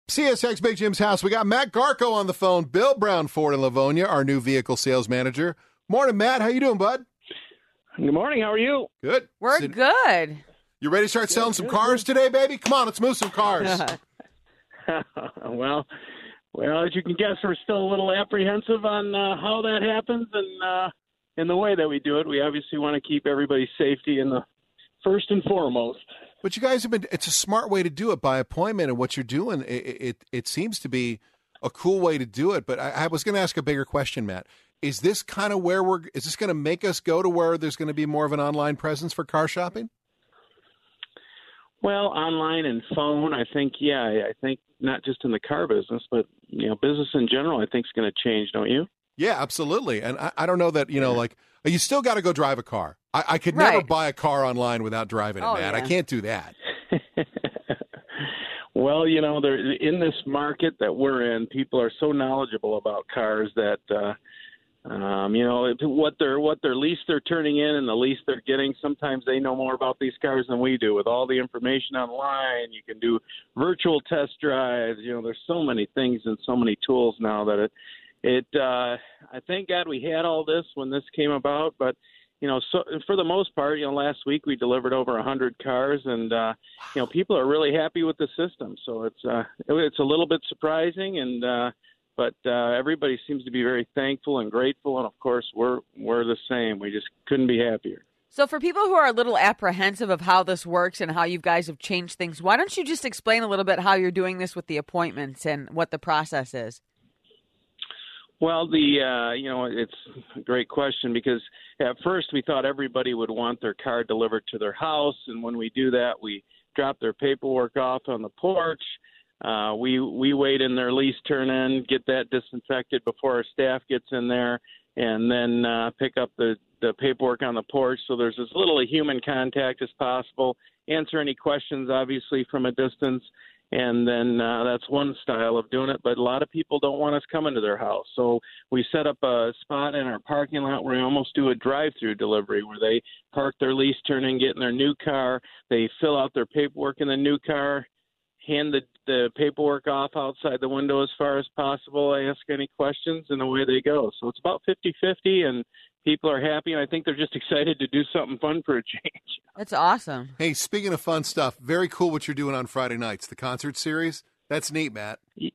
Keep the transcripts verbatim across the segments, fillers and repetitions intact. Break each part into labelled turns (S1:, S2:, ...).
S1: C S X Big Jim's house. We got Matt Garko on the phone. Bill Brown Ford in Livonia, our new vehicle sales manager. Morning, Matt. How you doing, bud?
S2: Good morning. How are you?
S1: Good.
S3: We're
S1: Sit-
S3: good.
S1: You ready to start selling
S2: Good,
S1: some
S2: good,
S1: cars
S2: good.
S1: today, baby? Come on, let's move some cars.
S2: well, well, as you can guess, we're still a little apprehensive on uh, how that happens and uh, in the way that we do it. We obviously want to keep everybody's safety in the first and foremost.
S1: But you guys have been, it's a smart way to do it by appointment, and what you're doing, it it, it seems to be a cool way to do it. But I, I was going to ask a bigger question, Matt. Is this kind of where we're, is this going to make us go to where there's going to be more of an online presence for car shopping?
S2: Well, online and phone, I think, yeah, I think not just in the car business, but, you know, business in general, I think is going to change, don't you?
S1: Yeah, absolutely. And I, I don't know that, you know, like, you still got to go drive a car. I, I could never
S3: Right.
S1: buy a car online without driving it,
S3: Oh,
S1: Matt. I
S3: yeah.
S1: can't do that.
S2: Well, you know, there in this market that we're in, people are so knowledgeable about cars that, uh, um, you know, what they're what their lease they're turning in and the lease they're getting. Sometimes they know more about these cars than we do. With all the information online, you can do virtual test drives. You know, there's so many things and so many tools now that it, it. Uh, I thank God we had all this when this came about, but. You know, so for the most part, you know, last week we delivered over a hundred cars, and uh, you know, people are really happy with the system. So it's uh, it's a little bit surprising, and uh, but uh, everybody seems to be very thankful and grateful. And of course, we're we're the same. We just couldn't be happier.
S3: So for people who are a little apprehensive of how this works and how you guys have changed things, why don't you just explain a little bit how you're doing this with the appointments and what the process is?
S2: Well, the uh, you know, it's a great question because at first we thought everybody would want their car delivered to their house, and when we do that, we drop their paperwork off on the porch. Uh, we we wait in their lease turn in, get that disinfected before our staff gets in there, and then uh, pick up the the paperwork on the porch. So there's as little human contact as possible. Answer any questions, obviously, from a distance. And then uh, that's one style of doing it. But a lot of people don't want us coming to their house. So we set up a spot in our parking lot where we almost do a drive-through delivery where they park their lease, turn in, get in their new car. They fill out their paperwork in the new car, hand the, the paperwork off outside the window as far as possible, ask any questions, and away they go. So it's about fifty-fifty, and people are happy, and I think they're just excited to do something fun for a change.
S3: That's awesome.
S1: Hey, speaking of fun stuff, very cool what you're doing on Friday nights, the concert series. That's neat, Matt.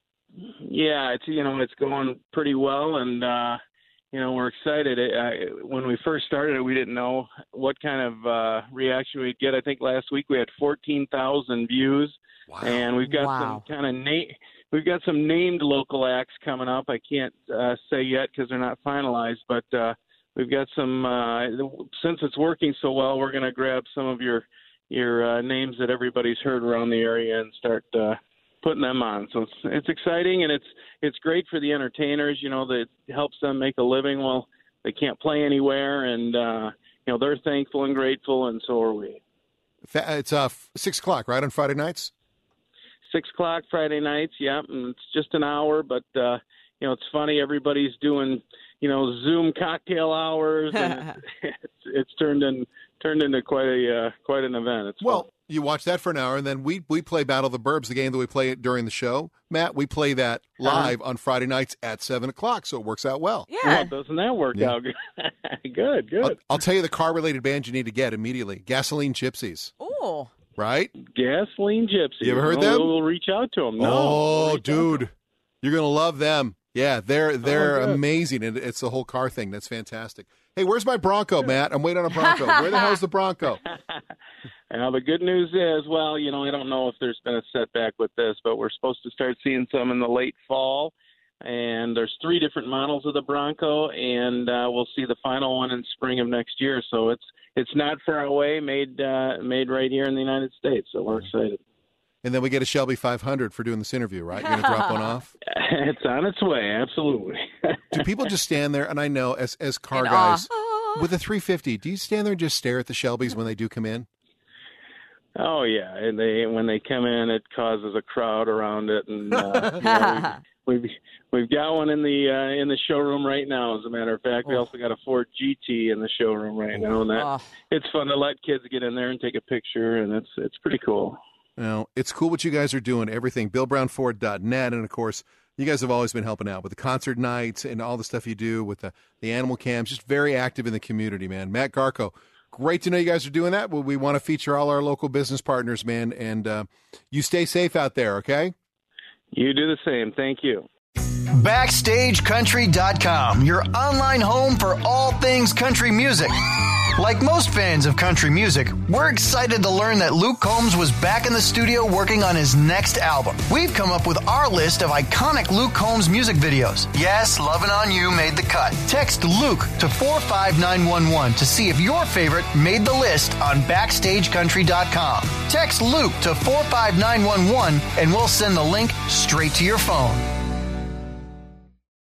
S2: Yeah, it's you know it's going pretty well, and uh, you know we're excited. It, uh, when we first started it, we didn't know what kind of uh, reaction we'd get. I think last week we had fourteen thousand views,
S1: Wow.
S2: and we've got
S3: Wow.
S2: some kind of na- we've got some named local acts coming up. I can't uh, say yet because they're not finalized, but. Uh, We've got some, uh, since it's working so well, we're going to grab some of your your uh, names that everybody's heard around the area and start uh, putting them on. So it's it's exciting, and it's it's great for the entertainers. You know, that it helps them make a living while they can't play anywhere, and uh, you know they're thankful and grateful, and so are we.
S1: It's uh, six o'clock, right, on Friday nights?
S2: Six o'clock Friday nights, yeah, and it's just an hour, but uh, you know it's funny. Everybody's doing. You know, Zoom cocktail hours, and it's, it's it's turned in turned into quite a uh, quite an event. It's
S1: Well,
S2: fun.
S1: you watch that for an hour, and then we we play Battle of the Burbs, the game that we play during the show. Matt, we play that live on Friday nights at seven o'clock, so it works out well.
S3: Yeah.
S2: Well, doesn't that work
S1: Yeah.
S2: out? Good, good.
S1: I'll, I'll tell you the car-related band you need to get immediately, Gasoline Gypsies,
S3: Ooh.
S1: right?
S2: Gasoline Gypsy.
S1: You ever heard
S2: we'll,
S1: them?
S2: We'll reach out to them. No,
S1: oh,
S2: we'll reach out to 'em.
S1: dude, you're going to love them. Yeah, they're they're
S2: good.
S1: amazing, and it's the whole car thing. That's fantastic. Hey, where's my Bronco, Matt? I'm waiting on a Bronco. Where the hell's the Bronco?
S2: Now, the good news is, well, you know, I don't know if there's been a setback with this, but we're supposed to start seeing some in the late fall. And there's three different models of the Bronco, and uh, we'll see the final one in spring of next year. So it's it's not far away, made uh, made right here in the United States. So we're excited.
S1: And then we get a Shelby five hundred for doing this interview, right? You're going to drop one off?
S2: It's on its way, absolutely.
S1: Do people just stand there? And I know, as as car
S3: In
S1: guys,
S3: awe.
S1: with a three fifty, do you stand there and just stare at the Shelbys when they do come in?
S2: Oh yeah, and they when they come in, it causes a crowd around it, and uh, you know, we've, we've we've got one in the uh, in the showroom right now. As a matter of fact, we
S3: Oh.
S2: also got a Ford G T in the showroom right now, and that
S3: Oh.
S2: it's fun to let kids get in there and take a picture, and it's it's pretty cool.
S1: Well, it's cool what you guys are doing, everything, bill brown ford dot net. And, of course, you guys have always been helping out with the concert nights and all the stuff you do with the, the animal cams, just very active in the community, man. Matt Garko, great to know you guys are doing that. Well, we want to feature all our local business partners, man, and uh, you stay safe out there, okay?
S2: You do the same. Thank you.
S4: Backstage Country dot com, your online home for all things country music. Like most fans of country music, we're excited to learn that Luke Combs was back in the studio working on his next album. We've come up with our list of iconic Luke Combs music videos. Yes, Lovin' On You made the cut. Text Luke to four five nine one one to see if your favorite made the list on Backstage Country dot com. Text Luke to four five nine one one and we'll send the link straight to your phone.